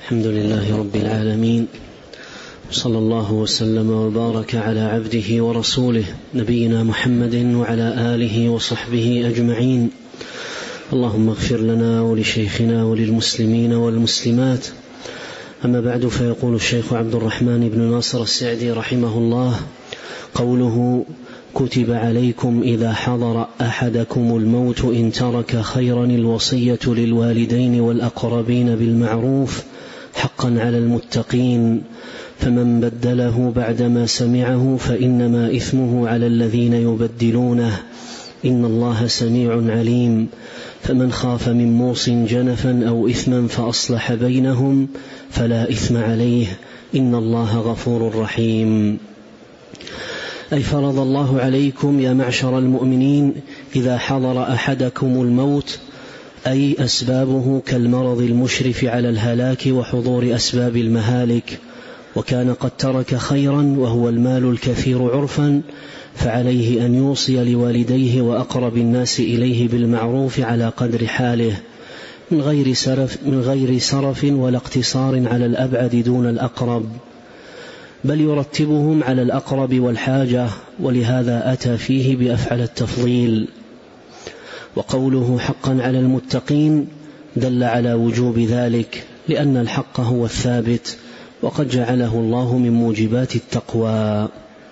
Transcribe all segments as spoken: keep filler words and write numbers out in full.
الحمد لله رب العالمين، صلى الله وسلم وبارك على عبده ورسوله نبينا محمد وعلى آله وصحبه أجمعين. اللهم اغفر لنا ولشيخنا وللمسلمين والمسلمات. أما بعد، فيقول الشيخ عبد الرحمن بن ناصر السعدي رحمه الله: قوله كتب عليكم إذا حضر أحدكم الموت إن ترك خيرا الوصية للوالدين والأقربين بالمعروف حقا على المتقين، فمن بدله بعدما سمعه فإنما إثمه على الذين يبدلونه، إن الله سميع عليم. فمن خاف من موص جنفا أو إثما فأصلح بينهم فلا إثم عليه، إن الله غفور رحيم. أي فرض الله عليكم يا معشر المؤمنين إذا حضر أحدكم الموت، أي أسبابه كالمرض المشرف على الهلاك وحضور أسباب المهالك، وكان قد ترك خيرا وهو المال الكثير عرفا، فعليه أن يوصي لوالديه وأقرب الناس إليه بالمعروف على قدر حاله، من غير سرف, من غير سرف ولا اقتصار على الأبعد دون الأقرب، بل يرتبهم على الأقرب والحاجة، ولهذا أتى فيه بأفعل التفضيل. وقوله حقا على المتقين دل على وجوب ذلك، لأن الحق هو الثابت، وقد جعله الله من موجبات التقوى.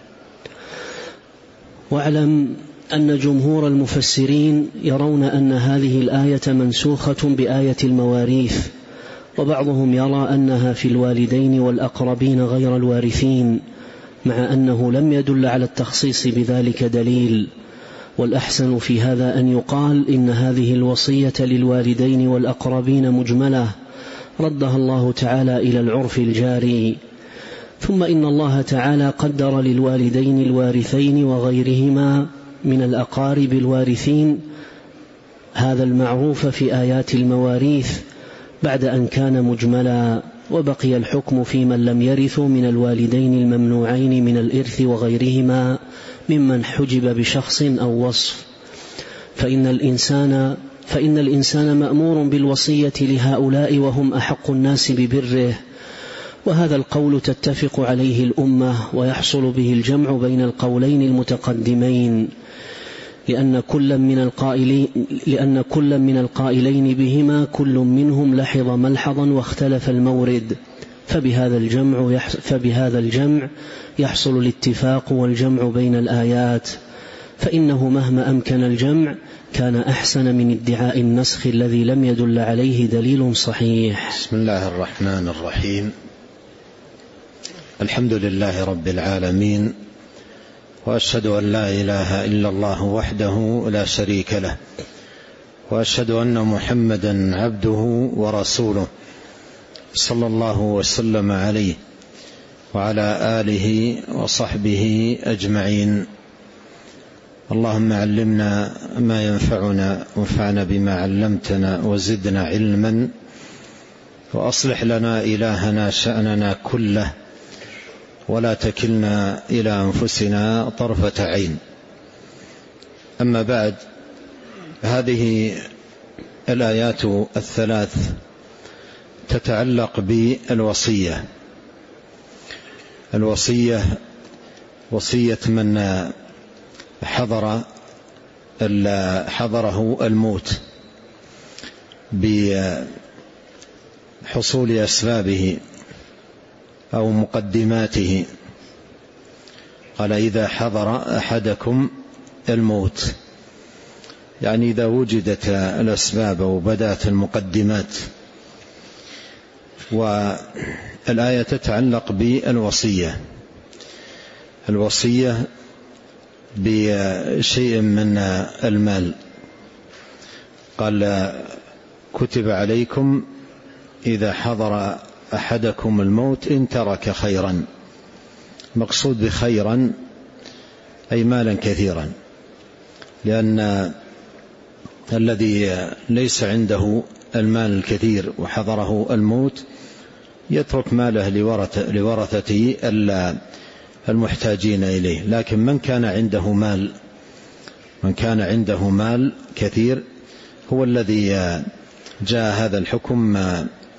واعلم أن جمهور المفسرين يرون أن هذه الآية منسوخة بآية المواريث، وبعضهم يرى أنها في الوالدين والأقربين غير الوارثين، مع أنه لم يدل على التخصيص بذلك دليل. والأحسن في هذا أن يقال إن هذه الوصية للوالدين والأقربين مجملة ردها الله تعالى إلى العرف الجاري. ثم إن الله تعالى قدر للوالدين الوارثين وغيرهما من الأقارب الوارثين هذا المعروف في آيات المواريث بعد أن كان مجملا، وبقي الحكم في من لم يرثوا من الوالدين الممنوعين من الإرث وغيرهما ممن حجب بشخص أو وصف. فإن الإنسان, فإن الإنسان مأمور بالوصية لهؤلاء وهم أحق الناس ببره، وهذا القول تتفق عليه الأمة، ويحصل به الجمع بين القولين المتقدمين، لأن كل من القائلين, لأن كل من القائلين بهما كل منهم لحظ ملحظا واختلف المورد، فبهذا الجمع, فبهذا الجمع يحصل الاتفاق والجمع بين الآيات، فإنه مهما أمكن الجمع كان أحسن من ادعاء النسخ الذي لم يدل عليه دليل صحيح. بسم الله الرحمن الرحيم. الحمد لله رب العالمين، وأشهد أن لا إله إلا الله وحده لا شريك له، وأشهد أن محمدا عبده ورسوله صلى الله وسلم عليه وعلى آله وصحبه أجمعين. اللهم علمنا ما ينفعنا وانفعنا بما علمتنا وزدنا علما، وأصلح لنا إلهنا شأننا كله، ولا تكلنا إلى أنفسنا طرفة عين. أما بعد، هذه الآيات الثلاث تتعلق بالوصية. الوصية وصية من حضر حضره الموت بحصول أسبابه أو مقدماته. قال إذا حضر أحدكم الموت، يعني إذا وجدت الأسباب وبدأت المقدمات. والآية تتعلق بالوصية، الوصية بشيء من المال. قال كتب عليكم إذا حضر أحدكم الموت إن ترك خيرا. مقصود بخيرا أي مالا كثيرا، لأن الذي ليس عنده المال الكثير وحضره الموت يترك ماله لورثته المحتاجين إليه. لكن من كان عنده مال من كان عنده مال كثير هو الذي جاء هذا الحكم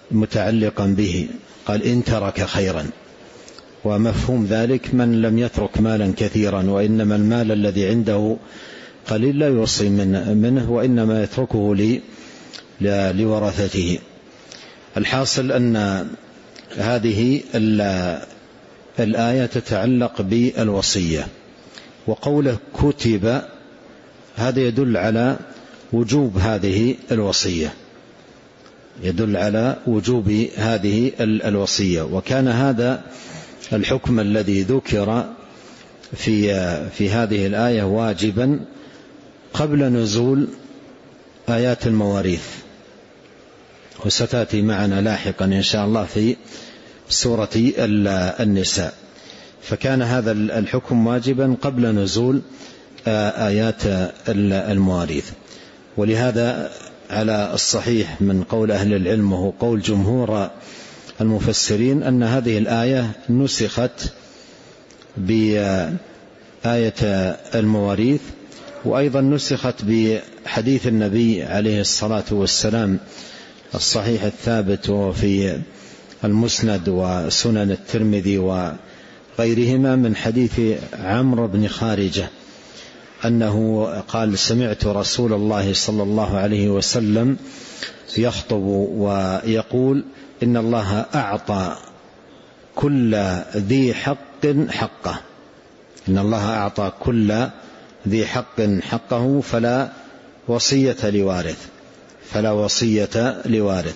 متعلقا به، قال إن ترك خيرا، ومفهوم ذلك من لم يترك مالا كثيرا، وإنما المال الذي عنده قليل لا يوصي منه، وإنما يتركه لورثته. الحاصل أن هذه الآية تتعلق بالوصية، وقوله كتب هذا يدل على وجوب هذه الوصية، يدل على وجوب هذه الوصية. وكان هذا الحكم الذي ذكر في في هذه الآية واجبا قبل نزول آيات المواريث، وستأتي معنا لاحقا إن شاء الله في سورة النساء. فكان هذا الحكم واجبا قبل نزول آيات المواريث. ولهذا على الصحيح من قول أهل العلم وهو قول جمهور المفسرين أن هذه الآية نسخت بآية المواريث، وأيضا نسخت بحديث النبي عليه الصلاة والسلام الصحيح الثابت وفي المسند وسنن الترمذي وغيرهما من حديث عمرو بن خارجة أنه قال سمعت رسول الله صلى الله عليه وسلم يخطب ويقول إن الله أعطى كل ذي حق حقه، إن الله أعطى كل ذي حق حقه فلا وصية لوارث، فلا وصية لوارث.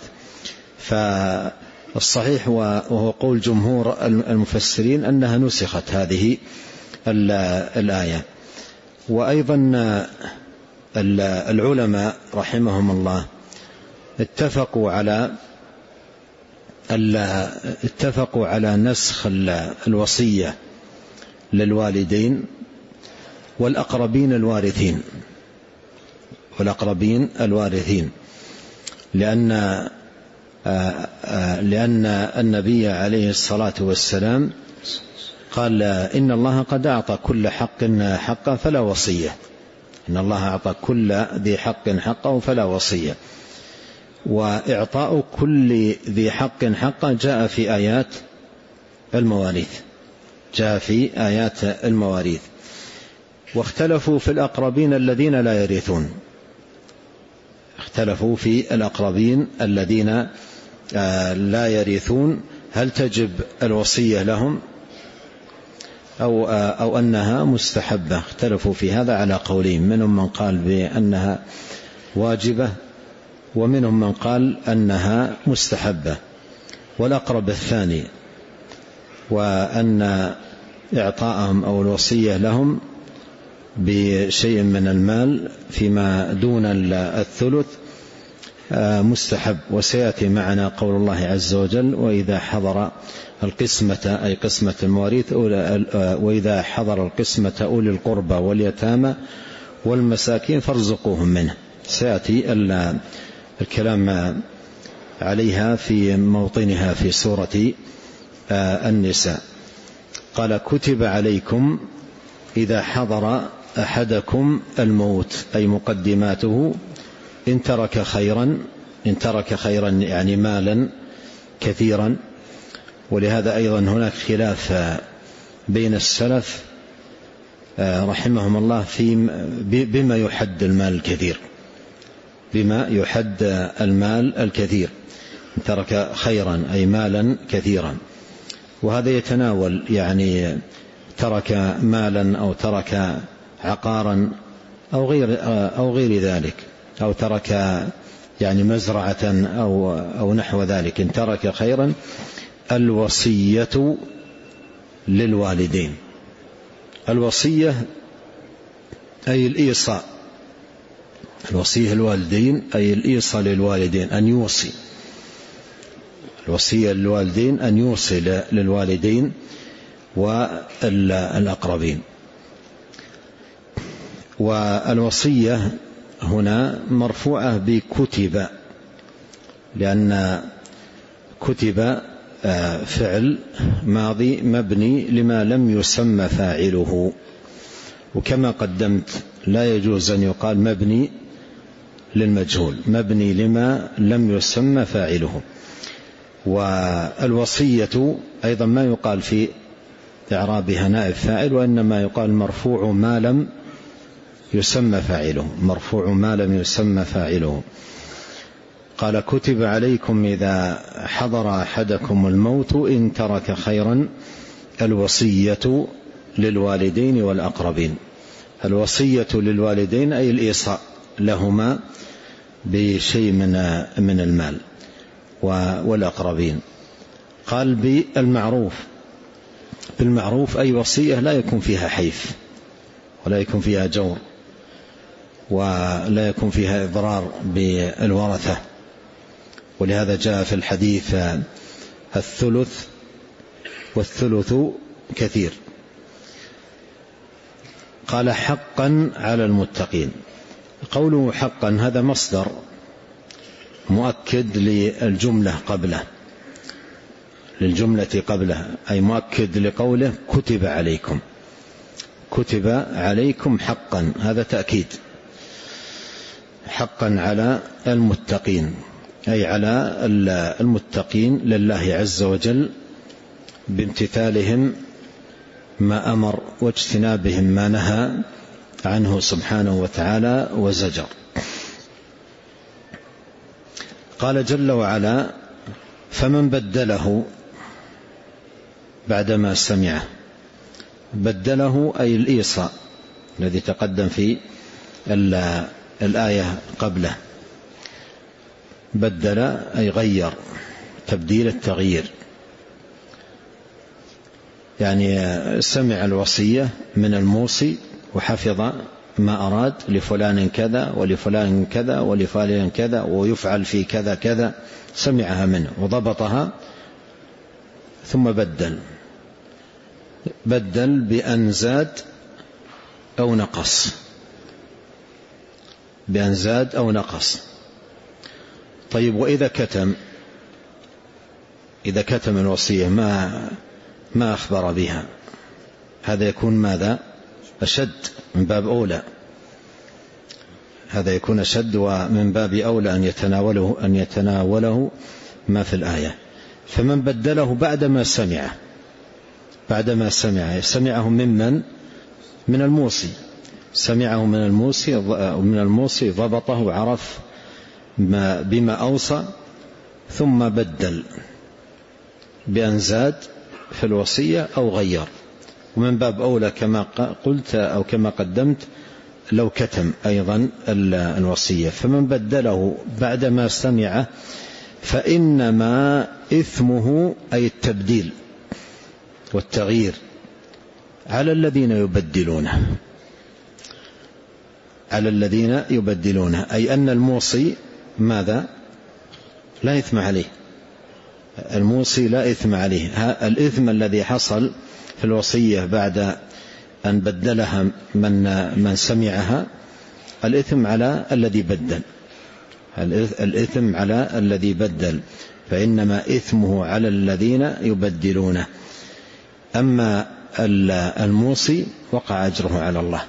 فالصحيح وهو قول جمهور المفسرين أنها نسخت هذه الآية. وأيضا العلماء رحمهم الله اتفقوا على اتفقوا على نسخ الوصية للوالدين والأقربين الوارثين والأقربين الوارثين لأن لأن النبي عليه الصلاة والسلام قال إن الله قد أعطى كل حق حقه فلا وصية، إن الله أعطى كل ذي حق حقه فلا وصية. وإعطاء كل ذي حق حقه جاء في آيات المواريث، جاء في آيات المواريث. واختلفوا في الأقربين الذين لا يرثون، اختلفوا في الأقربين الذين لا يرثون هل تجب الوصية لهم أو, أو أنها مستحبة. اختلفوا في هذا على قولين، منهم من قال بأنها واجبة ومنهم من قال أنها مستحبة. والأقرب الثاني، وأن إعطاءهم أو الوصية لهم بشيء من المال فيما دون الثلث مستحب. وسيأتي معنا قول الله عز وجل وإذا حضر القسمة أي قسمة المواريث وإذا حضر القسمة أولي القربى واليتامى والمساكين فارزقوهم منه. سيأتي الكلام عليها في موطنها في سورة النساء. قال كتب عليكم إذا حضر أحدكم الموت أي مقدماته إن ترك خيرا، إن ترك خيرا يعني مالا كثيرا. ولهذا أيضا هناك خلاف بين السلف رحمهم الله في بما يحد المال الكثير، بما يحد المال الكثير. إن ترك خيرا أي مالا كثيرا، وهذا يتناول يعني ترك مالا أو ترك عقارا أو غير أو غير ذلك، أو ترك يعني مزرعة أو أو نحو ذلك. إن ترك خيرا الوصية للوالدين، الوصية أي الإيصاء، الوصية للوالدين أي الإيصاء للوالدين أن يوصي، الوصية للوالدين أن يوصي للوالدين والأقربين. والوصية هنا مرفوعة بكتب، لأن كتب فعل ماضي مبني لما لم يسمى فاعله، وكما قدمت لا يجوز أن يقال مبني للمجهول، مبني لما لم يسمى فاعله. والوصية أيضا ما يقال في إعرابها نائب فاعل، وإنما يقال مرفوع ما لم يسمى فاعله، مرفوع ما لم يسمى فاعله. قال كتب عليكم إذا حضر أحدكم الموت إن ترك خيرا الوصية للوالدين والأقربين. الوصية للوالدين أي الإيصاء لهما بشيء من من المال، والأقربين. قال بالمعروف، بالمعروف أي وصية لا يكون فيها حيف ولا يكون فيها جور ولا يكون فيها إضرار بالورثة. ولهذا جاء في الحديث الثلث والثلث كثير. قال حقا على المتقين. قوله حقا هذا مصدر مؤكد للجملة قبله، للجملة قبله، أي مؤكد لقوله كتب عليكم، كتب عليكم حقا، هذا تأكيد. حقا على المتقين أي على المتقين لله عز وجل بامتثالهم ما أمر واجتنابهم ما نهى عنه سبحانه وتعالى وزجر. قال جل وعلا فمن بدله بعدما سمعه. بدله أي الإيصاء الذي تقدم في الآية قبله. بدل أي غير، تبديل التغيير، يعني سمع الوصية من الموصي وحفظ ما أراد لفلان كذا ولفلان كذا ولفلان كذا ويفعل في كذا كذا، سمعها منه وضبطها ثم بدل. بدل بأن زاد أو نقص، بأن زاد أو نقص. طيب وإذا كتم، إذا كتم الوصية ما ما أخبر بها، هذا يكون ماذا؟ أشد، من باب أولى، هذا يكون أشد ومن باب أولى أن يتناوله أن يتناوله ما في الآية. فمن بدله بعدما سمعه، بعدما سمعه سمعه ممن؟ من الموصي، سمعه من الموصي، من الموصي ضبطه وعرف بما أوصى، ثم بدل بأن زاد في الوصية أو غير. ومن باب أولى كما قلت أو كما قدمت لو كتم أيضا الوصية. فمن بدله بعدما سمعه فإنما إثمه أي التبديل والتغيير على الذين يبدلونه، على الذين يبدلونه، أي أن الموصي ماذا؟ لا إثم عليه، الموصي لا إثم عليه. الإثم الذي حصل في الوصية بعد أن بدلها من من سمعها، الإثم على الذي بدل، الإثم على الذي بدل، فإنما إثمه على الذين يبدلونه. أما الموصي وقع أجره على الله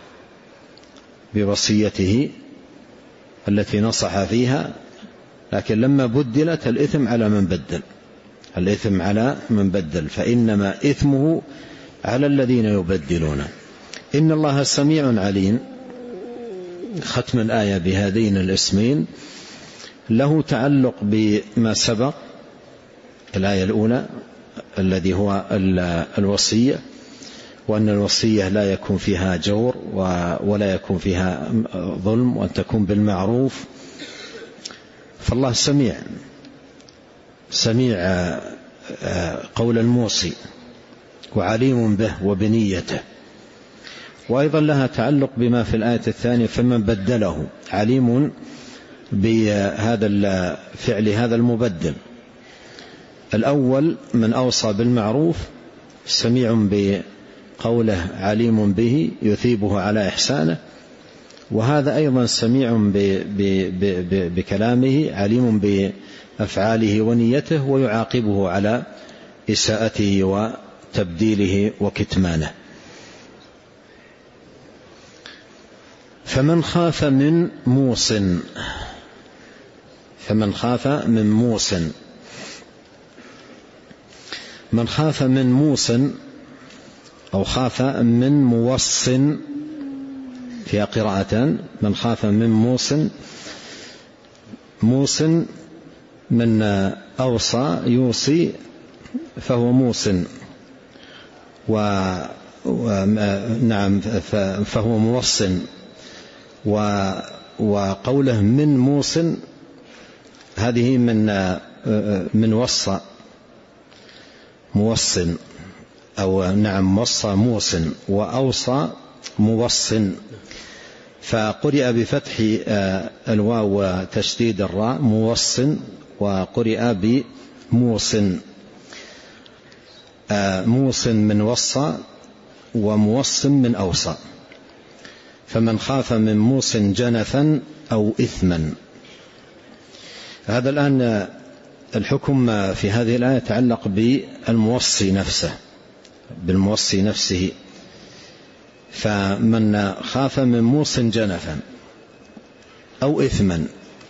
بوصيته التي نصح فيها، لكن لما بدلت الإثم على من بدل، الإثم على من بدل، فإنما إثمه على الذين يبدلون. إن الله سميع عليم. ختم الآية بهذين الاسمين له تعلق بما سبق الآية الأولى الذي هو الوصية، وأن الوصية لا يكون فيها جور ولا يكون فيها ظلم، وأن تكون بالمعروف. فالله سميع، سميع قول الموصي وعليم به وبنيته. وأيضا لها تعلق بما في الآية الثانية فمن بدله، عليم بهذا الفعل هذا المبدل. الأول من أوصى بالمعروف سميع بقوله عليم به يثيبه على إحسانه، وهذا أيضا سميع بكلامه عليم بأفعاله ونيته ويعاقبه على إساءته وتبديله وكتمانه. فمن خاف من موص، فمن خاف من موص من خاف من موص أو خاف من موص، فيها قراءتان، من خاف من موص، موص من أوصى يوصي فهو موص، و نعم فهو موص، وقوله من موص هذه من من وصى موص، أو نعم وصى موص، وأوصى موص، فقرئ بفتح الواو وتشديد الراء موص، وقرئ بموص، موص من وصى وموص من أوصى. فمن خاف من موص جنفا أو إثما. هذا الآن الحكم في هذه الآية يتعلق بالموصي نفسه، بالموصي نفسه. فمن خاف من موص جنفا أو إثما،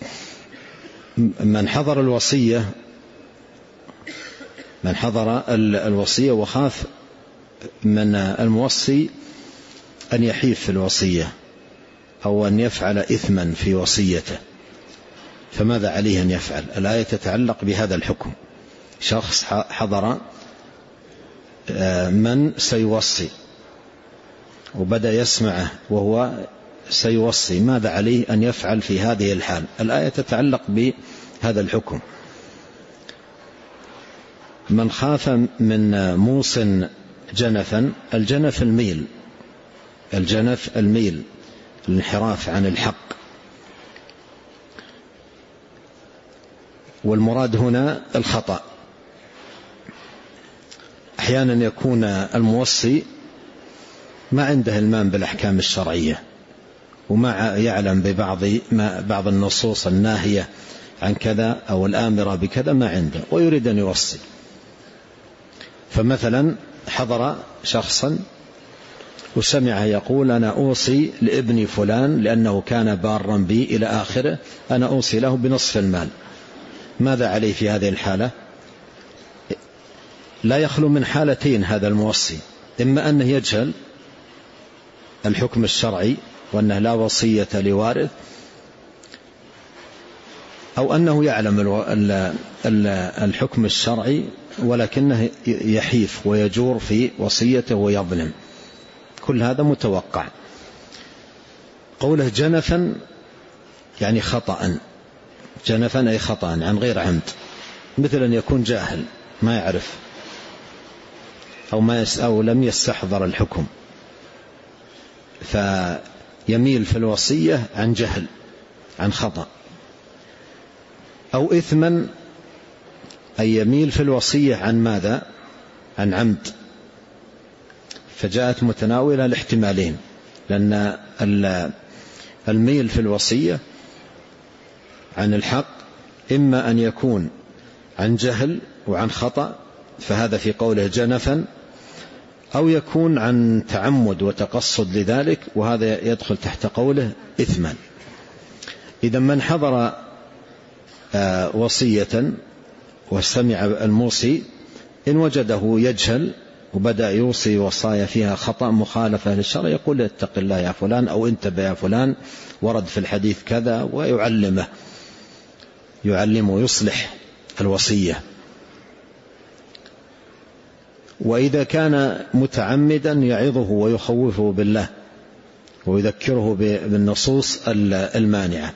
من حضر الوصية من حضر الوصية وخاف من الموصي أن يحيف في الوصية أو أن يفعل إثما في وصيته، فماذا عليه أن يفعل؟ الآية تتعلق بهذا الحكم. شخص حضر من سيوصي وبدأ يسمعه وهو سيوصي، ماذا عليه أن يفعل في هذه الحال؟ الآية تتعلق بهذا الحكم. من خاف من موص جنفا، الجنف الميل، الجنف الميل، الانحراف عن الحق، والمراد هنا الخطأ. أحيانا يكون الموصي ما عنده المام بالأحكام الشرعية، وما يعلم ببعض ما بعض النصوص الناهية عن كذا أو الآمرة بكذا ما عنده، ويريد أن يوصي. فمثلا حضر شخصا وسمع يقول أنا أوصي لابن فلان لأنه كان بارا بي إلى آخره، أنا أوصي له بنصف المال. ماذا عليه في هذه الحالة؟ لا يخلو من حالتين هذا الموصي: إما أنه يجهل الحكم الشرعي وأنه لا وصية لوارث، أو أنه يعلم الحكم الشرعي ولكنه يحيف ويجور في وصيته ويظلم. كل هذا متوقع. قوله جنفا يعني خطأ، جنفا أي خطأ عن غير عمد، مثل أن يكون جاهل ما يعرف أو, ما يس أو لم يستحضر الحكم، فيميل في الوصية عن جهل عن خطأ. أو إثما أي يميل في الوصية عن ماذا؟ عن عمد. فجاءت متناولة الاحتمالين، لأن الميل في الوصية عن الحق إما أن يكون عن جهل وعن خطأ، فهذا في قوله جنفا، أو يكون عن تعمد وتقصد لذلك، وهذا يدخل تحت قوله إثما. إذا من حضر وصية واستمع الموصي، إن وجده يجهل وبدأ يوصي وصايا فيها خطأ مخالفة للشرع، يقول اتق الله يا فلان، أو انتبه يا فلان، ورد في الحديث كذا، ويعلمه يعلمه يصلح الوصية. وإذا كان متعمدا يعظه ويخوفه بالله ويذكره بالنصوص المانعة.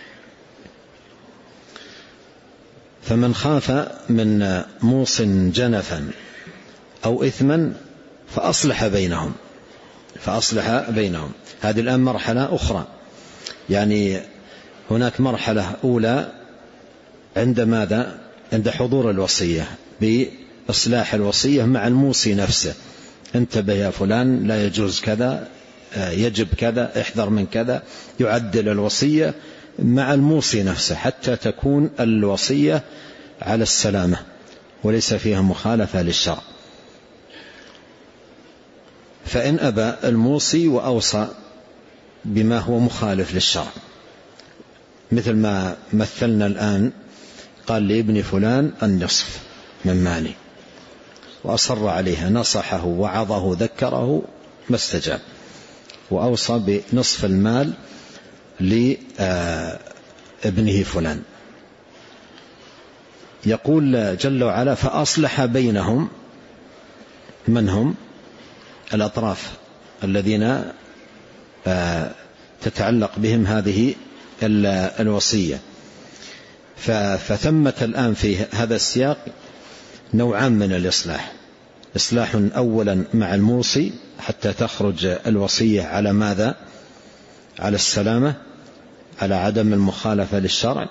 فمن خاف من موص جنفا أو إثما فأصلح بينهم فأصلح بينهم هذه الآن مرحلة أخرى. يعني هناك مرحلة أولى عند ماذا؟ عند حضور الوصية، بإصلاح الوصية مع الموصي نفسه. انتبه يا فلان، لا يجوز كذا، يجب كذا، احذر من كذا. يعدل الوصية مع الموصي نفسه حتى تكون الوصية على السلامة وليس فيها مخالفة للشرع. فإن أبى الموصي وأوصى بما هو مخالف للشرع، مثل ما مثلنا الآن، قال لابن فلان النصف من مالي، وأصر عليها، نصحه وعظه ذكره ما استجاب، وأوصى بنصف المال لابنه فلان. يقول جل وعلا: فأصلح بينهم. من هم؟ الأطراف الذين تتعلق بهم هذه الوصية. فثمة الآن في هذا السياق نوعان من الإصلاح: إصلاح أولا مع الموصي حتى تخرج الوصية على ماذا؟ على السلامة، على عدم المخالفة للشرع.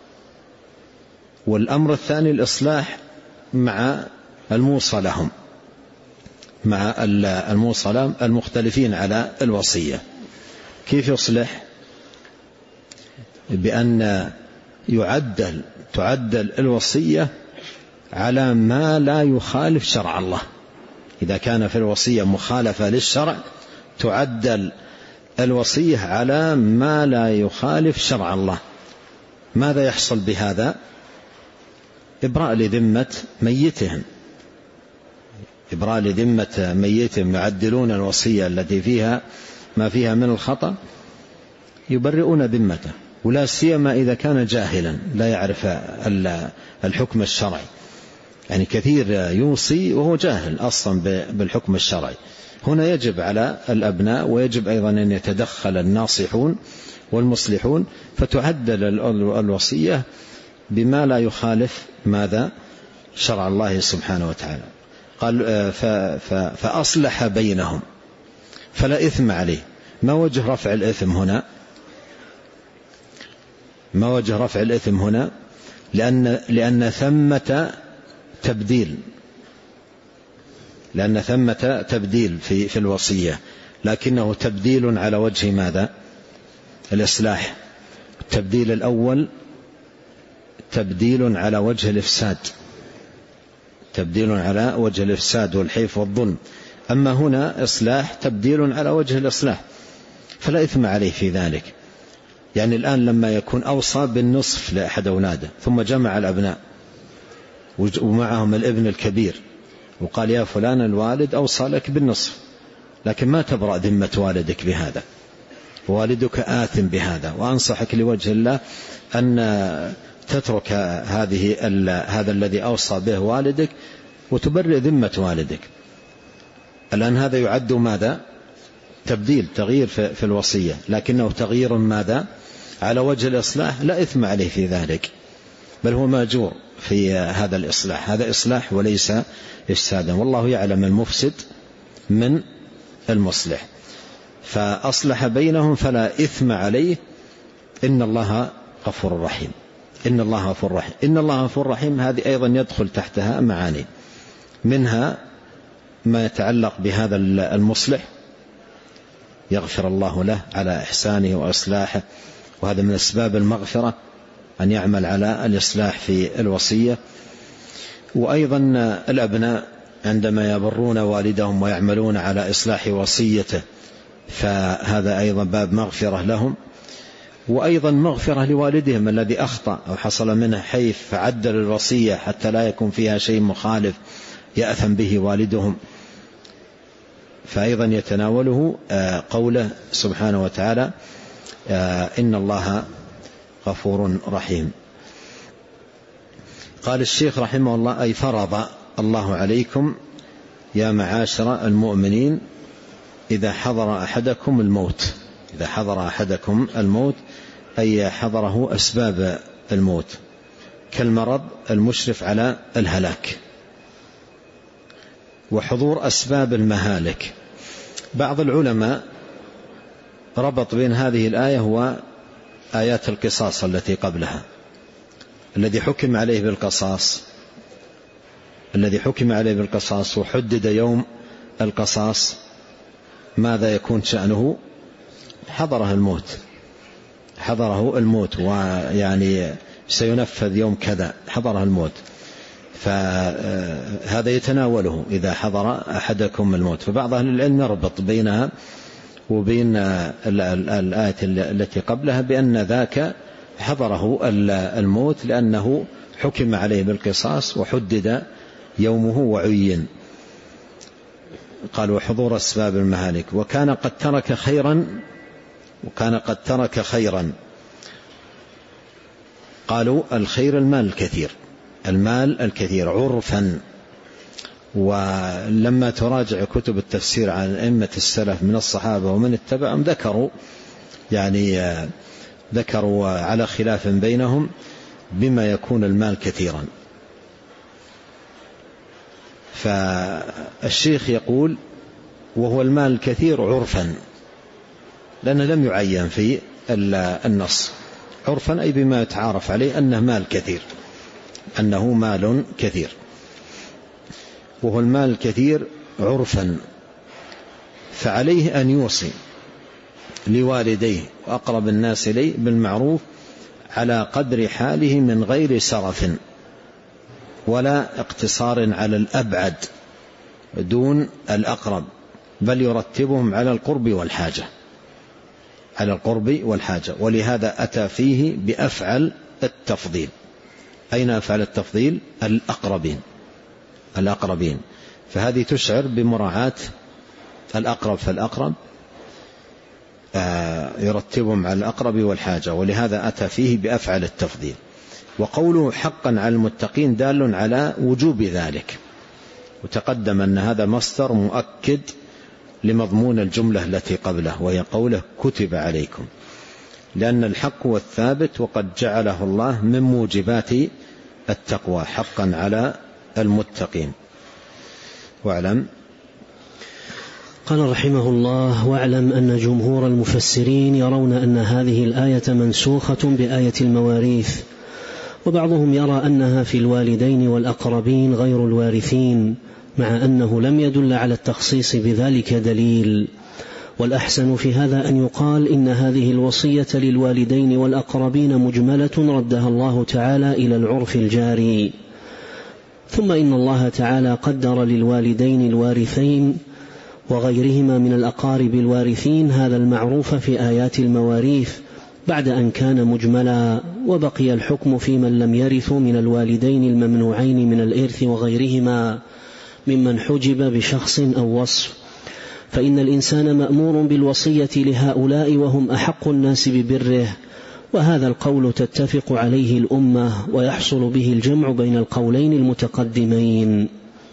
والأمر الثاني الإصلاح مع الموصى لهم، مع الموصى المختلفين على الوصية. كيف يصلح؟ بأن يعدل تعدل الوصية على ما لا يخالف شرع الله. إذا كان في الوصية مخالفة للشرع تعدل الوصية على ما لا يخالف شرع الله. ماذا يحصل بهذا؟ إبراء لذمة ميتهم، إبراء لذمة ميتهم. يعدلون الوصية التي فيها ما فيها من الخطأ، يبرئون ذمته، ولا سيما إذا كان جاهلا لا يعرف الحكم الشرعي. يعني كثير يوصي وهو جاهل أصلا بالحكم الشرعي. هنا يجب على الأبناء ويجب أيضا أن يتدخل الناصحون والمصلحون، فتعدل الوصية بما لا يخالف ماذا؟ شرع الله سبحانه وتعالى. قال فأصلح بينهم فلا إثم عليه. ما وجه رفع الإثم هنا؟ ما وجه رفع الإثم هنا؟ لأن, لأن ثمة تبديل لأن ثمة تبديل في, في الوصية، لكنه تبديل على وجه ماذا؟ الإصلاح. التبديل الأول تبديل على وجه الإفساد، تبديل على وجه الإفساد والحيف والظلم. أما هنا إصلاح تبديل على وجه الإصلاح، فلا إثم عليه في ذلك. يعني الآن لما يكون أوصى بالنصف لأحد أولاده ثم جمع الأبناء ومعهم الابن الكبير وقال: يا فلان الوالد أوصى لك بالنصف، لكن ما تبرأ ذمة والدك بهذا، والدك آثم بهذا، وأنصحك لوجه الله أن تترك هذه هذا الذي أوصى به والدك وتبرئ ذمة والدك. الآن هذا يعد ماذا؟ تبديل، تغيير في الوصية، لكنه تغيير ماذا؟ على وجه الإصلاح، لا إثم عليه في ذلك، بل هو ماجور في هذا الإصلاح. هذا إصلاح وليس إفسادا، والله يعلم المفسد من المصلح. فأصلح بينهم فلا إثم عليه، إن الله غفور رحيم. إن الله غفور رحيم. إن الله غفور رحيم هذه أيضا يدخل تحتها معاني، منها ما يتعلق بهذا المصلح، يغفر الله له على إحسانه وإصلاحه، وهذا من أسباب المغفرة أن يعمل على الإصلاح في الوصية. وأيضا الأبناء عندما يبرون والدهم ويعملون على إصلاح وصيته، فهذا أيضا باب مغفرة لهم. وأيضا مغفرة لوالدهم الذي أخطأ أو حصل منه حيف فعدل الوصية حتى لا يكون فيها شيء مخالف يأثم به والدهم، فأيضا يتناوله قوله سبحانه وتعالى: إن الله غفور رحيم. قال الشيخ رحمه الله: أي فرض الله عليكم يا معاشر المؤمنين إذا حضر أحدكم الموت. إذا حضر أحدكم الموت أي حضره أسباب الموت كالمرض المشرف على الهلاك، وحضور أسباب المهالك. بعض العلماء ربط بين هذه الآية وآيات القصاص التي قبلها. الذي حكم عليه بالقصاص الذي حكم عليه بالقصاص وحدد يوم القصاص، ماذا يكون شأنه؟ حضره الموت حضره الموت ويعني سينفذ يوم كذا، حضره الموت، فهذا يتناوله إذا حضر أحدكم الموت. فبعض أهل العلم يربط بينها وبين الآية التي قبلها بأن ذاك حضره الموت لأنه حكم عليه بالقصاص وحدد يومه وعين. قال وحضور أسباب المهالك، وكان قد ترك خيرا وكان قد ترك خيرا قالوا الخير المال الكثير، المال الكثير عرفا. ولما تراجع كتب التفسير عن أئمة السلف من الصحابة ومن اتبعهم ذكروا يعني ذكروا على خلاف بينهم بما يكون المال كثيرا. فالشيخ يقول وهو المال الكثير عرفا، لأنه لم يعين في النص، عرفا أي بما يتعارف عليه أنه مال كثير، أنه مال كثير، وهو المال الكثير عرفا. فعليه أن يوصي لوالديه وأقرب الناس إليه بالمعروف على قدر حاله من غير سرف ولا اقتصار على الأبعد دون الأقرب، بل يرتبهم على القرب والحاجة على القرب والحاجة. ولهذا أتى فيه بأفعل التفضيل. أين أفعل التفضيل؟ الأقربين الأقربين فهذه تشعر بمراعاة الأقرب فالأقرب، يرتبهم على الأقرب والحاجة، ولهذا أتى فيه بأفعل التفضيل. وقوله حقا على المتقين دال على وجوب ذلك، وتقدم أن هذا مصدر مؤكد لمضمون الجملة التي قبله وهي قوله كتب عليكم، لأن الحق هو الثابت وقد جعله الله من موجبات التقوى حقا على المتقين. واعلم. قال رحمه الله واعلم أن جمهور المفسرين يرون أن هذه الآية منسوخة بآية المواريث، وبعضهم يرى أنها في الوالدين والأقربين غير الوارثين، مع أنه لم يدل على التخصيص بذلك دليل. والأحسن في هذا أن يقال إن هذه الوصية للوالدين والأقربين مجملة ردها الله تعالى إلى العرف الجاري. ثم إن الله تعالى قدر للوالدين الوارثين وغيرهما من الأقارب الوارثين هذا المعروف في آيات المواريث بعد أن كان مجملا، وبقي الحكم في من لم يرثوا من الوالدين الممنوعين من الإرث وغيرهما ممن حجب بشخص أو وصف. فإن الإنسان مأمور بالوصية لهؤلاء وهم أحق الناس ببره، وهذا القول تتفق عليه الأمة ويحصل به الجمع بين القولين المتقدمين،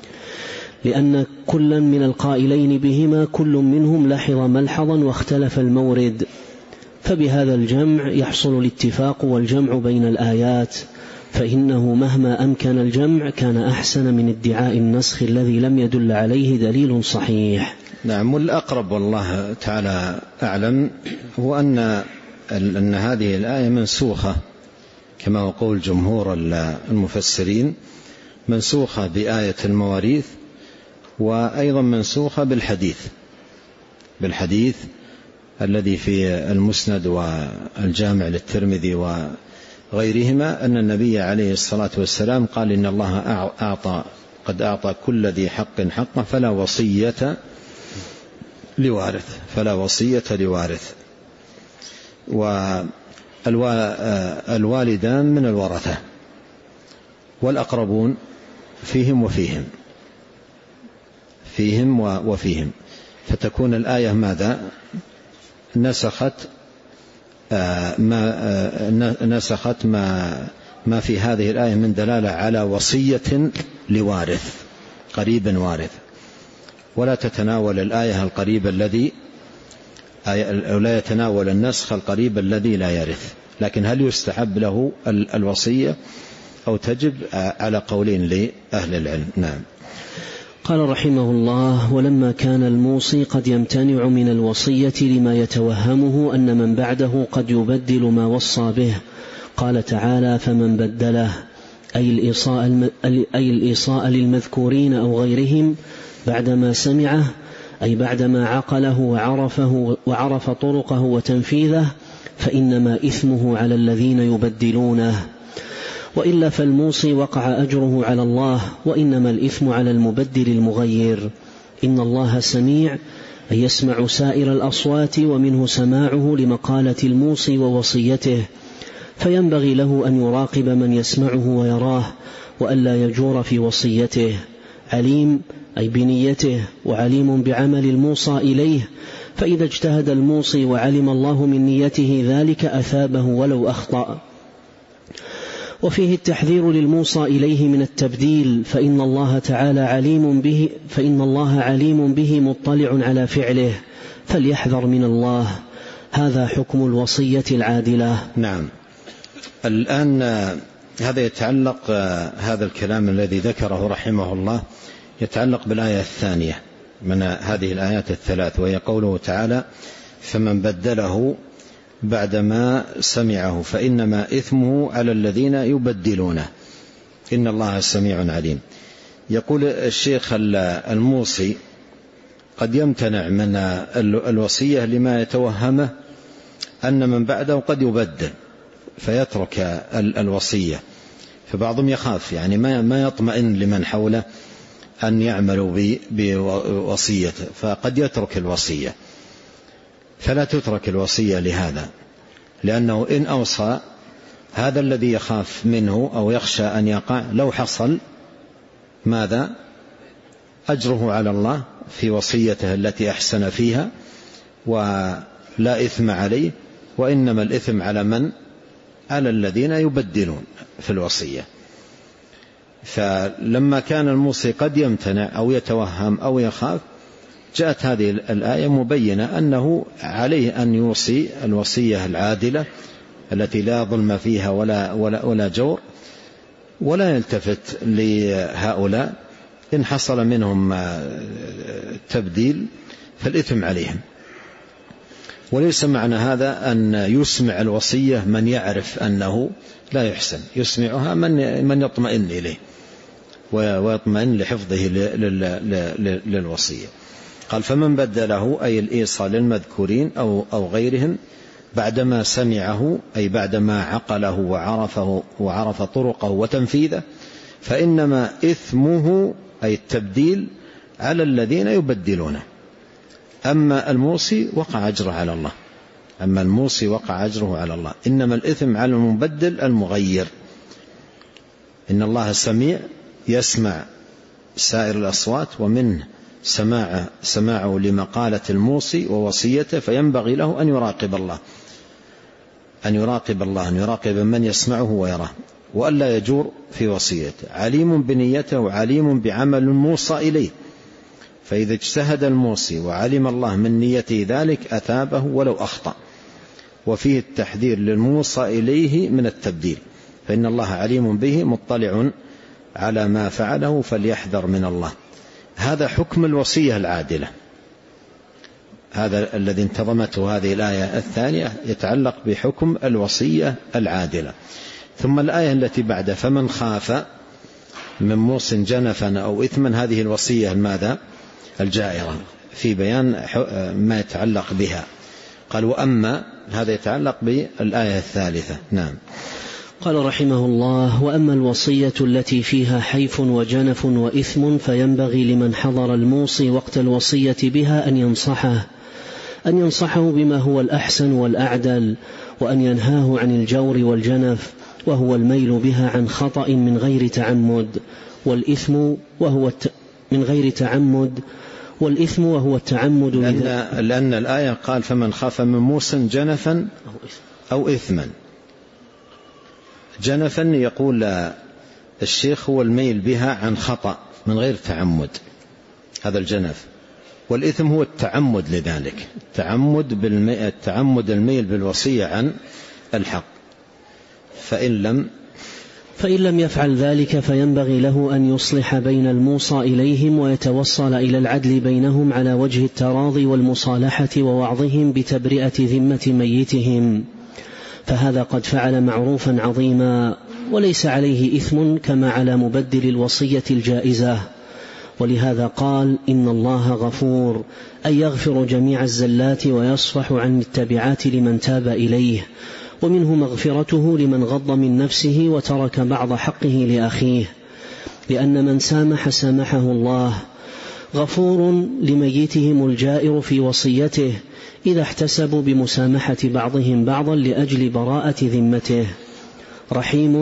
لأن كلا من القائلين بهما كل منهم لحظ ملحظا واختلف المورد، فبهذا الجمع يحصل الاتفاق والجمع بين الآيات، فإنه مهما أمكن الجمع كان أحسن من ادعاء النسخ الذي لم يدل عليه دليل صحيح. نعم. والأقرب والله تعالى أعلم هو أن أن هذه الآية منسوخة كما يقول جمهور المفسرين، منسوخة بآية المواريث، وأيضا منسوخة بالحديث بالحديث الذي في المسند والجامع للترمذي وغيرهما أن النبي عليه الصلاة والسلام قال إن الله أعطى قد أعطى كل ذي حق حقه فلا وصية لوارث فلا وصية لوارث. والوالدان من الورثة والأقربون فيهم وفيهم فيهم وفيهم فتكون الآية ماذا؟ نسخت ما نسخت ما ما في هذه الآية من دلالة على وصية لوارث قريب وارث، ولا تتناول الآية القريب الذي لا يتناول النسخ القريب الذي لا يرث. لكن هل يستحب له الوصية أو تجب؟ على قولين لأهل العلم. نعم. قال رحمه الله ولما كان الموصي قد يمتنع من الوصية لما يتوهمه أن من بعده قد يبدل ما وصى به، قال تعالى فمن بدله أي الإيصاء, الم... أي الإيصاء للمذكورين أو غيرهم بعدما سمعه، أي بعدما عقله وعرفه وعرف طرقه وتنفيذه، فإنما إثمه على الذين يبدلونه، وإلا فالموصي وقع أجره على الله، وإنما الإثم على المبدل المغير. إن الله سميع أي يسمع سائر الأصوات ومنه سماعه لمقالة الموصي ووصيته، فينبغي له أن يراقب من يسمعه ويراه وألا يجور في وصيته. عليم أي بنيته، وعليم بعمل الموصى إليه، فإذا اجتهد الموصي وعلم الله من نيته ذلك أثابه ولو أخطأ. وفيه التحذير للموصى إليه من التبديل، فإن الله تعالى عليم به فإن الله عليم به مطلع على فعله، فليحذر من الله. هذا حكم الوصية العادلة. نعم. الآن هذا يتعلق، هذا الكلام الذي ذكره رحمه الله يتعلق بالآية الثانية من هذه الآيات الثلاث، وهي قوله تعالى: فمن بدله بعدما سمعه فإنما إثمه على الذين يبدلونه إن الله سميع عليم. يقول الشيخ: الموصي قد يمتنع من الوصية لما يتوهمه أن من بعده قد يبدل فيترك الوصية، فبعضهم يخاف يعني ما يطمئن لمن حوله أن يعملوا بوصيته فقد يترك الوصية، فلا تترك الوصية لهذا، لأنه إن أوصى هذا الذي يخاف منه أو يخشى أن يقع لو حصل ماذا؟ أجره على الله في وصيته التي أحسن فيها ولا إثم عليه، وإنما الإثم على من؟ على الذين يبدلون في الوصية. فلما كان الموصي قد يمتنع أو يتوهم أو يخاف، جاءت هذه الآية مبينة أنه عليه أن يوصي الوصية العادلة التي لا ظلم فيها ولا, ولا, ولا جور، ولا يلتفت لهؤلاء إن حصل منهم تبديل فالإثم عليهم. وليس معنى هذا أن يسمع الوصية من يعرف أنه لا يحسن، يسمعها من, من يطمئن إليه ويطمئن لحفظه للوصية. قال: فمن بدله أي الإيصال للمذكورين أو, أو غيرهم بعدما سمعه أي بعدما عقله وعرفه وعرف طرقه وتنفيذه، فإنما إثمه أي التبديل على الذين يبدلونه. أما الموصي وقع أجره على الله، أما الموصي وقع أجره على الله، إنما الإثم على المبدل المغير. إن الله سميع يسمع سائر الأصوات، ومنه سماع سماعه لمقالة الموصي ووصيته، فينبغي له أن يراقب الله أن يراقب الله أن يراقب من يسمعه ويراه، وألا يجور في وصيته. عليم بنيته وعليم بعمل الموصى إليه، فإذا اجتهد الموصي وعلم الله من نيته ذلك أثابه ولو أخطأ. وفيه التحذير للموصى إليه من التبديل، فإن الله عليم به مطلع على ما فعله فليحذر من الله. هذا حكم الوصية العادلة، هذا الذي انتظمته هذه الآية الثانية يتعلق بحكم الوصية العادلة. ثم الآية التي بعد: فمن خاف من موص جنفا أو إثما، هذه الوصية ماذا؟ الجائرة، في بيان ما يتعلق بها. قال: وأما، هذا يتعلق بالآية الثالثة. نعم. قال رحمه الله: وأما الوصية التي فيها حيف وجنف وإثم فينبغي لمن حضر الموصي وقت الوصية بها أن ينصحه أن ينصحه بما هو الأحسن والأعدل، وأن ينهاه عن الجور والجنف، وهو الميل بها عن خطأ من غير تعمد، والإثم وهو الت... من غير تعمد والإثم وهو التعمد. لأن, لأن الآية قال: فمن خاف من موص جنفا أو إثما. جنفا يقول الشيخ هو الميل بها عن خطأ من غير تعمد، هذا الجنف. والإثم هو التعمد لذلك، التعمد, بالمي... التعمد الميل بالوصية عن الحق. فإن لم فإن لم يفعل ذلك فينبغي له أن يصلح بين الموصى إليهم ويتوصل إلى العدل بينهم على وجه التراضي والمصالحة ووعظهم بتبرئة ذمة ميتهم، فهذا قد فعل معروفا عظيما وليس عليه إثم كما على مبدل الوصية الجائزة. ولهذا قال: إن الله غفور، أي يغفر جميع الزلات ويصفح عن التبعات لمن تاب إليه، ومنه مغفرته لمن غض من نفسه وترك بعض حقه لأخيه، لأن من سامح سامحه الله. غفور لميتهم الجائر في وصيته إذا احتسبوا بمسامحة بعضهم بعضا لأجل براءة ذمته. رحيم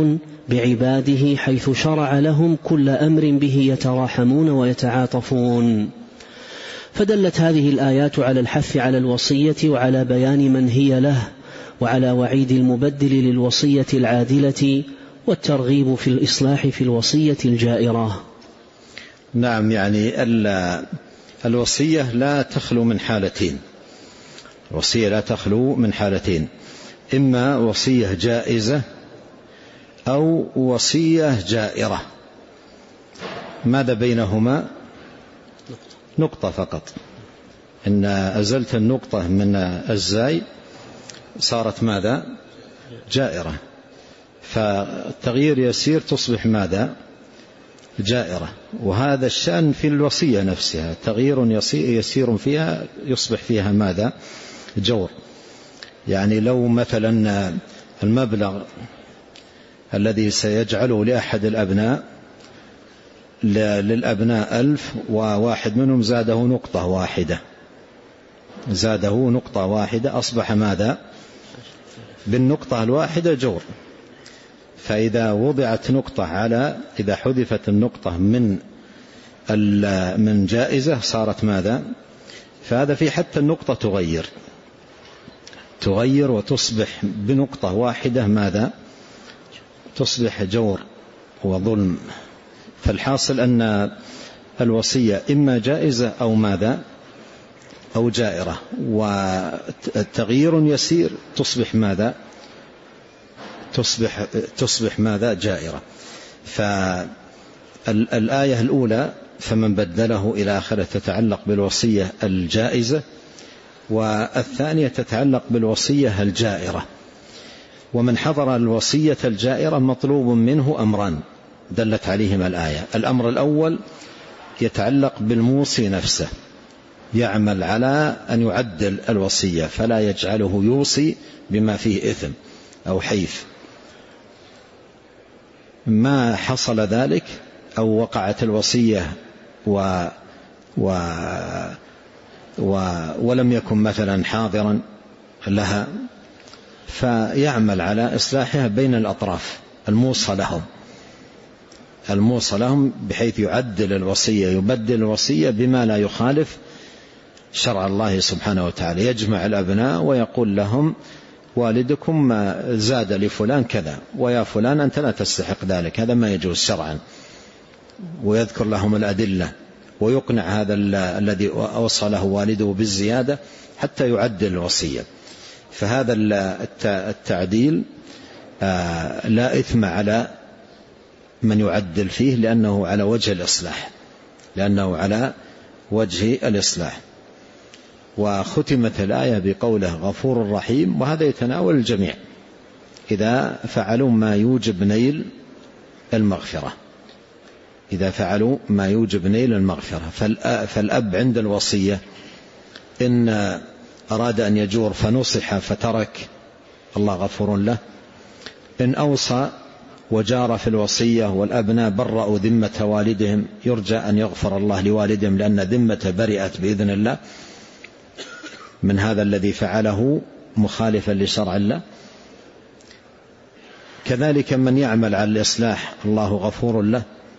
بعباده حيث شرع لهم كل أمر به يتراحمون ويتعاطفون. فدلت هذه الآيات على الحث على الوصية وعلى بيان من هي له، وعلى وعيد المبدل للوصية العادلة، والترغيب في الإصلاح في الوصية الجائرة. نعم، يعني الوصية لا تخلو من حالتين، الوصية لا تخلو من حالتين، إما وصية جائزة أو وصية جائرة. ماذا بينهما؟ نقطة فقط. إن أزلت النقطة من الزاي صارت ماذا؟ جائرة. فالتغيير يسير تصبح ماذا؟ جائرة. وهذا الشأن في الوصية نفسها، تغيير يسير فيها يصبح فيها ماذا؟ جور. يعني لو مثلا المبلغ الذي سيجعله لأحد الأبناء للأبناء ألف، وواحد منهم زاده نقطة واحدة، زاده نقطة واحدة، أصبح ماذا؟ بالنقطة الواحدة جور. فإذا وضعت نقطة على، إذا حذفت النقطة من من جائزة صارت ماذا؟ فهذا في حتى النقطة تغير تغير وتصبح بنقطة واحدة ماذا؟ تصبح جور وظلم. فالحاصل أن الوصية إما جائزة أو ماذا؟ أو جائرة. والتغيير يسير تصبح ماذا؟ تصبح, تصبح ماذا؟ جائرة. فالآية الأولى فمن بدله إلى آخره تتعلق بالوصية الجائزة، والثانية تتعلق بالوصية الجائرة. ومن حضر الوصية الجائرة مطلوب منه أمران دلت عليهما الآية. الأمر الأول يتعلق بالموصي نفسه، يعمل على أن يعدل الوصية فلا يجعله يوصي بما فيه إثم أو حيف. ما حصل ذلك أو وقعت الوصية و و و ولم يكن مثلا حاضرا لها، فيعمل على إصلاحها بين الأطراف الموصى لهم الموصى لهم بحيث يعدل الوصية، يبدل الوصية بما لا يخالف شرع الله سبحانه وتعالى. يجمع الأبناء ويقول لهم والدكم ما زاد لفلان كذا، ويا فلان أنت لا تستحق ذلك، هذا ما يجوز شرعا، ويذكر لهم الأدلة ويقنع هذا الذي أوصى له والده بالزيادة حتى يعدل الوصية. فهذا التعديل لا إثم على من يعدل فيه، لأنه على وجه الإصلاح لأنه على وجه الإصلاح. وختمت الآية بقوله غفور رحيم، وهذا يتناول الجميع إذا فعلوا ما يوجب نيل المغفرة إذا فعلوا ما يوجب نيل المغفرة. فالأب عند الوصية إن أراد أن يجور فنصح فترك، الله غفور له. إن أوصى وجار في الوصية والأبناء برأوا ذمة والدهم، يرجى أن يغفر الله لوالدهم لأن ذمة برئت بإذن الله من هذا الذي فعله مخالفا لشرع الله. كذلك من يعمل على الإصلاح الله غفور له.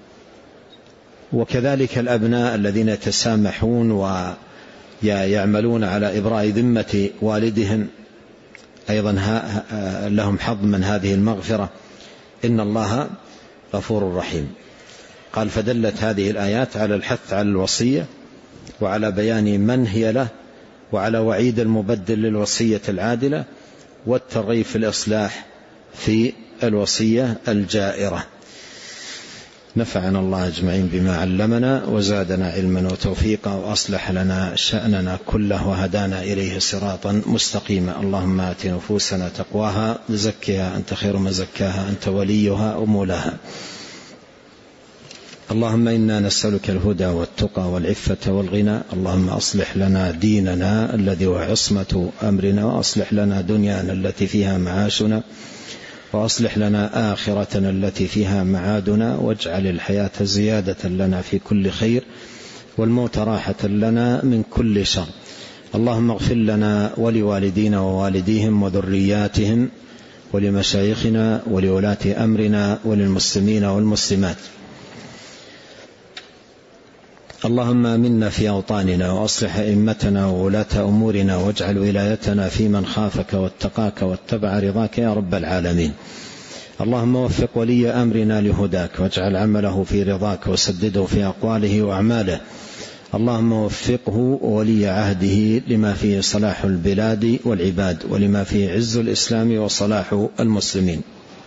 وكذلك الأبناء الذين يتسامحون ويعملون على إبراء ذمة والدهم أيضا لهم حظ من هذه المغفرة، إن الله غفور رحيم. قال فدلت هذه الآيات على الحث على الوصية وعلى بيان من هي له، وعلى وعيد المبدل للوصية العادلة، والترغيب في الإصلاح في الوصية الجائرة. نفعنا الله أجمعين بما علمنا وزادنا علما وتوفيقا، وأصلح لنا شأننا كله وهدانا إليه صراطا مستقيما. اللهم آت نفوسنا تقواها زكها أنت خير من زكاها أنت وليها ومولاها. اللهم إنا نسألك الهدى والتقى والعفة والغنى. اللهم أصلح لنا ديننا الذي هو عصمة أمرنا، وأصلح لنا دنيانا التي فيها معاشنا، وأصلح لنا آخرتنا التي فيها معادنا، واجعل الحياة زيادة لنا في كل خير، والموت راحة لنا من كل شر. اللهم اغفر لنا ولوالدينا ووالديهم وذرياتهم ولمشايخنا ولولاة أمرنا وللمسلمين والمسلمات. اللهم آمنا في أوطاننا وأصلح أئمتنا وولاة أمورنا واجعل ولايتنا في من خافك واتقاك واتبع رضاك يا رب العالمين. اللهم وفق ولي أمرنا لهداك واجعل عمله في رضاك وسدده في أقواله وأعماله. اللهم وفقه ولي عهده لما فيه صلاح البلاد والعباد ولما فيه عز الإسلام وصلاح المسلمين.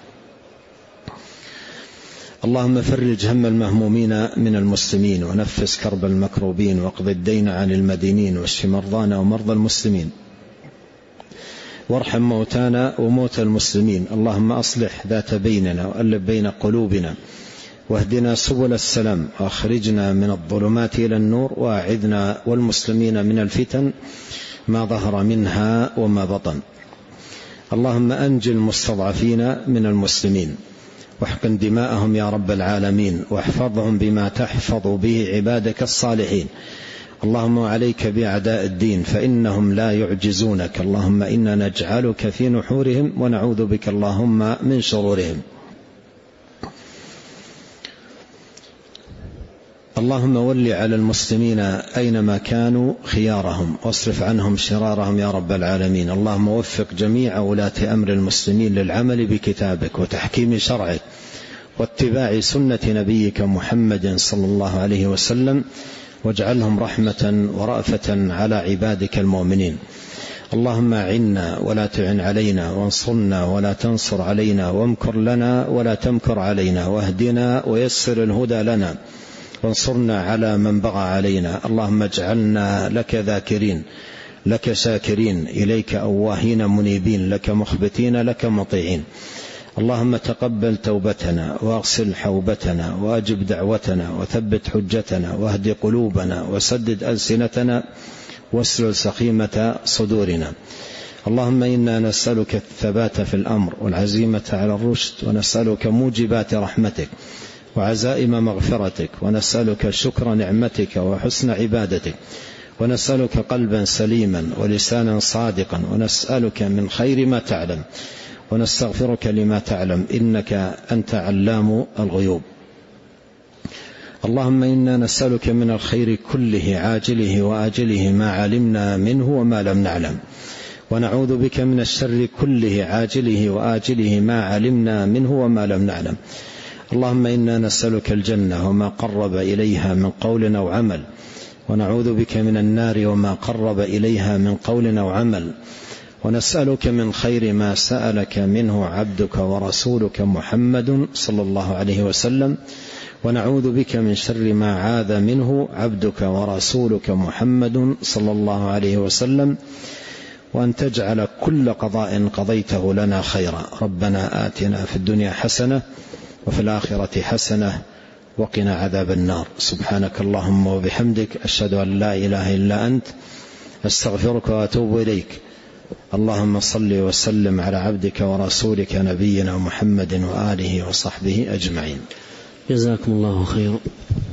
اللهم فرج هم المهمومين من المسلمين ونفس كرب المكروبين واقض الدين عن المدينين واشف مرضانا ومرضى المسلمين وارحم موتانا وموتى المسلمين. اللهم أصلح ذات بيننا وألف بين قلوبنا واهدنا سبل السلام وأخرجنا من الظلمات إلى النور وأعذنا والمسلمين من الفتن ما ظهر منها وما بطن. اللهم أنجي المستضعفين من المسلمين واحقن دماءهم يا رب العالمين واحفظهم بما تحفظ به عبادك الصالحين. اللهم عليك بأعداء الدين فإنهم لا يعجزونك. اللهم إنا نجعلك في نحورهم ونعوذ بك اللهم من شرورهم. اللهم ول على المسلمين أينما كانوا خيارهم واصرف عنهم شرارهم يا رب العالمين. اللهم وفق جميع ولاة أمر المسلمين للعمل بكتابك وتحكيم شرعك واتباع سنة نبيك محمد صلى الله عليه وسلم واجعلهم رحمة ورأفة على عبادك المؤمنين. اللهم أعنا ولا تعن علينا وانصرنا ولا تنصر علينا وامكر لنا ولا تمكر علينا واهدنا ويسر الهدى لنا وانصرنا على من بغى علينا. اللهم اجعلنا لك ذاكرين لك شاكرين إليك أواهين منيبين لك مخبتين لك مطيعين. اللهم تقبل توبتنا واغسل حوبتنا وأجب دعوتنا وثبت حجتنا واهد قلوبنا وسدد ألسنتنا واسلل سخيمة صدورنا. اللهم إنا نسألك الثبات في الأمر والعزيمة على الرشد ونسألك موجبات رحمتك وعزائم مغفرتك ونسألك شكر نعمتك وحسن عبادتك ونسألك قلبا سليما ولسانا صادقا ونسألك من خير ما تعلم ونستغفرك لما تعلم إنك أنت علام الغيوب. اللهم إنا نسألك من الخير كله عاجله وآجله ما علمنا منه وما لم نعلم ونعوذ بك من الشر كله عاجله وآجله ما علمنا منه وما لم نعلم. اللهم إنا نسألك الجنة وما قرب إليها من قول أو عمل ونعوذ بك من النار وما قرب إليها من قول أو عمل ونسألك من خير ما سألك منه عبدك ورسولك محمد صلى الله عليه وسلم ونعوذ بك من شر ما عاذ منه عبدك ورسولك محمد صلى الله عليه وسلم وأن تجعل كل قضاء قضيته لنا خيرا. ربنا آتنا في الدنيا حسنة وفي الآخرة حسنة وقنا عذاب النار. سبحانك اللهم وبحمدك أشهد أن لا إله إلا أنت أستغفرك وأتوب إليك. اللهم صل وسلم على عبدك ورسولك نبينا محمد وآله وصحبه أجمعين. جزاكم الله خيرا.